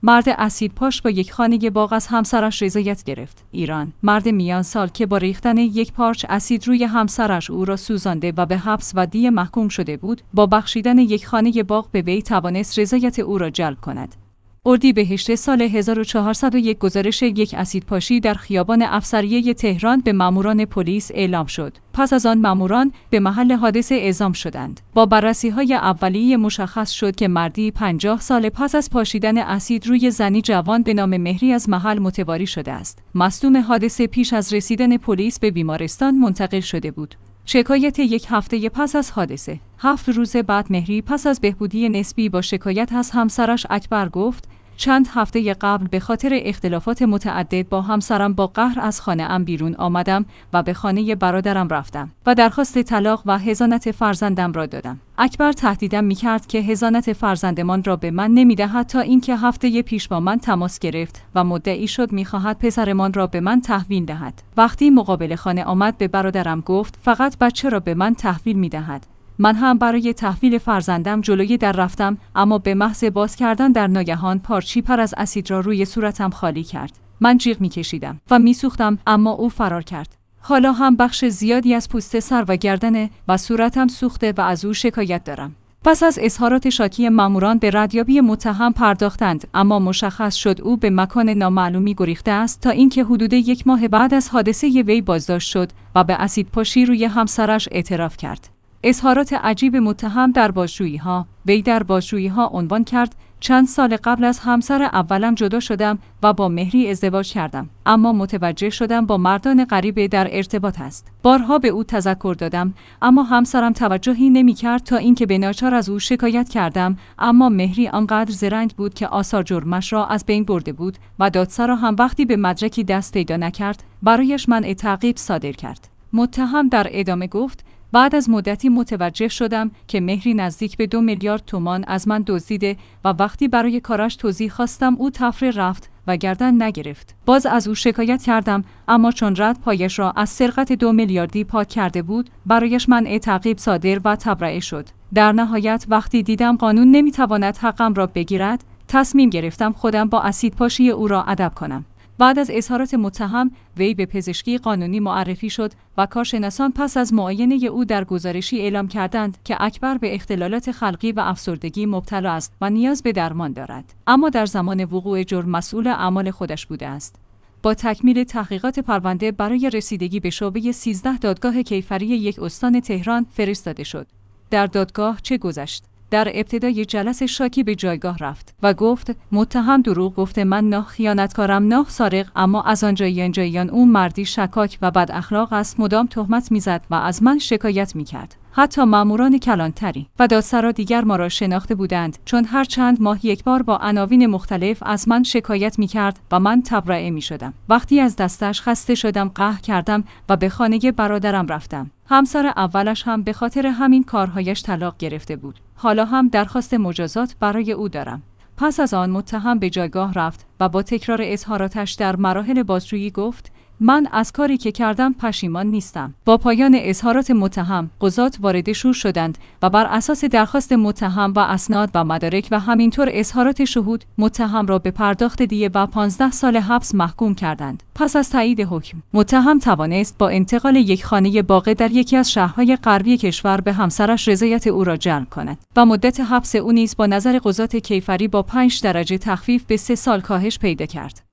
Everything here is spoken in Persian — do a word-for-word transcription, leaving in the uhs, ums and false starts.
مرد اسیدپاش با یک خانه باغ از همسرش رضایت گرفت. ایران. مرد میان سال که با ریختن یک پارچ اسید روی همسرش او را سوزانده و به حبس و دیه محکوم شده بود، با بخشیدن یک خانه باغ به وی توانست رضایت او را جلب کند. اردیبهشت سال هزار و چهارصد و یک گزارش یک اسیدپاشی در خیابان افسریه تهران به ماموران پلیس اعلام شد. پس از آن ماموران به محل حادثه اعزام شدند. با بررسی‌های اولیه مشخص شد که مردی پنجاه سال پس از پاشیدن اسید روی زنی جوان به نام مهری از محل متواری شده است. مصدوم حادثه پیش از رسیدن پلیس به بیمارستان منتقل شده بود. شکایت یک هفته پس از حادثه. هفت روز بعد مهری پس از بهبودی نسبی با شکایت از همسرش اکبر گفت: چند هفته قبل به خاطر اختلافات متعدد با همسرم با قهر از خانه ام بیرون آمدم و به خانه برادرم رفتم و درخواست طلاق و حضانت فرزندم را دادم. اکبر تهدیدم می‌کرد که حضانت فرزندمان را به من نمی‌دهد تا اینکه هفته پیش با من تماس گرفت و مدعی شد می‌خواهد پسرمان را به من تحویل دهد. وقتی مقابل خانه آمد به برادرم گفت فقط بچه را به من تحویل می‌دهد. من هم برای تحویل فرزندم جلوی در رفتم، اما به محض باز کردن در ناگهان پارچی پر از اسید را روی صورتم خالی کرد. من جیغ می‌کشیدم و می‌سوختم، اما او فرار کرد. حالا هم بخش زیادی از پوست سر و گردن و صورتم سوخته و از او شکایت دارم. پس از اظهارات شاکی ماموران به ردیابی متهم پرداختند، اما مشخص شد او به مکان نامعلومی گریخته است تا اینکه حدود یک ماه بعد از حادثه وی بازداشت شد و به اسیدپاشی روی همسرش اعتراف کرد. اظهارات عجیب متهم در بازجویی‌ها. وی در بازجویی‌ها عنوان کرد: چند سال قبل از همسر اولم جدا شدم و با مهری ازدواج کردم، اما متوجه شدم با مردان غریبه در ارتباط است. بارها به او تذکر دادم، اما همسرم توجهی نمی‌کرد تا اینکه به ناچار از او شکایت کردم، اما مهری آنقدر زرنگ بود که آثار جرمش را از بین برده بود و دادسرا هم وقتی به مدرکی دست پیدا نکرد، برایش منع تعقیب صادر کرد. متهم در ادامه گفت: بعد از مدتی متوجه شدم که مهری نزدیک به دو میلیارد تومان از من دزدیده و وقتی برای کارش توضیح خواستم او تفره رفت و گردن نگرفت. باز از او شکایت کردم، اما چون رد پایش را از سرقت دو میلیاردی پاک کرده بود، برایش منع تعقیب صادر و تبرئه شد. در نهایت وقتی دیدم قانون نمیتواند حقم را بگیرد، تصمیم گرفتم خودم با اسیدپاشی او را ادب کنم. بعد از اظهارات متهم، وی به پزشکی قانونی معرفی شد و کارشناسان پس از معاینه او در گزارشی اعلام کردند که اکبر به اختلالات خلقی و افسردگی مبتلا است و نیاز به درمان دارد، اما در زمان وقوع جرم مسئول اعمال خودش بوده است. با تکمیل تحقیقات پرونده برای رسیدگی به شعبه سیزده دادگاه کیفری یک استان تهران فرستاده شد. در دادگاه چه گذشت؟ در ابتدای جلسه شاکی به جایگاه رفت و گفت: متهم دروغ گفته، من نه خیانتکارم نه سارق، اما از آنجایی آنجاییان او مردی شکاک و بد اخلاق است، مدام تهمت میزد و از من شکایت میکرد. حتی ماموران کلانتری و دادسرا دیگر ما را شناخته بودند، چون هر چند ماه یک بار با عناوین مختلف از من شکایت میکرد و من تبرئه میشدم. وقتی از دستش خسته شدم قهر کردم و به خانه برادرم رفتم. همسر اولش هم به خاطر همین کارهایش طلاق گرفته بود. حالا هم درخواست مجازات برای او دارم. پس از آن متهم به جایگاه رفت و با تکرار اظهاراتش در مراحل بازجویی گفت: من از کاری که کردم پشیمان نیستم. با پایان اظهارات متهم، قضات وارد شور شدند و بر اساس درخواست متهم و اسناد و مدارک و همینطور اظهارات شهود، متهم را به پرداخت دیه و پانزده سال حبس محکوم کردند. پس از تایید حکم، متهم توانست با انتقال یک خانه باغ در یکی از شهرهای غربی کشور به همسرش رضایت او را جلب کند و مدت حبس او نیز با نظر قضات کیفری با پنج درجه تخفیف به سه سال کاهش پیدا کرد.